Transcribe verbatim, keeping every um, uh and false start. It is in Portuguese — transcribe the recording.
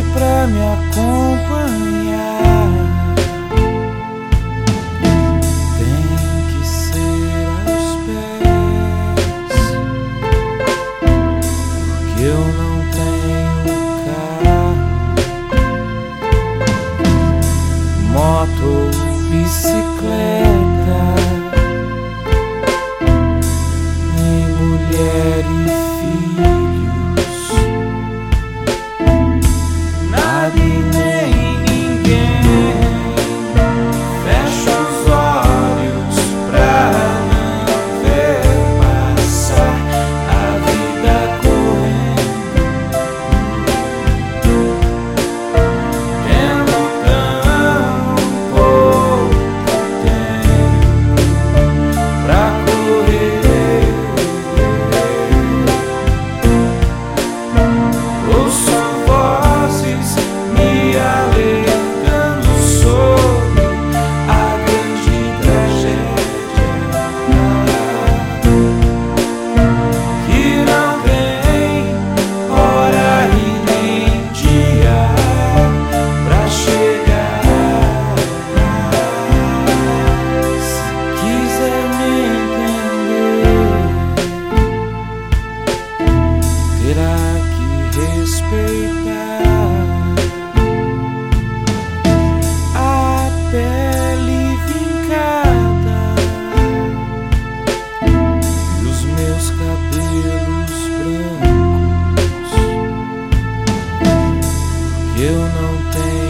pra me acompanhar. Tem que ser aos pés, porque eu não tenho carro, moto ou bicicleta, nem mulher e filhos, nada e nem ninguém. Fecho os olhos pra não ver passar a vida correndo, tendo tão pouco tempo pra correr. Ouço vozes me alertando sobre a grande tragédia que não tem hora e nem dia pra chegar. Se quiser me entender, terá que respeitar a pele vincada e os meus cabelos brancos, que eu não tenho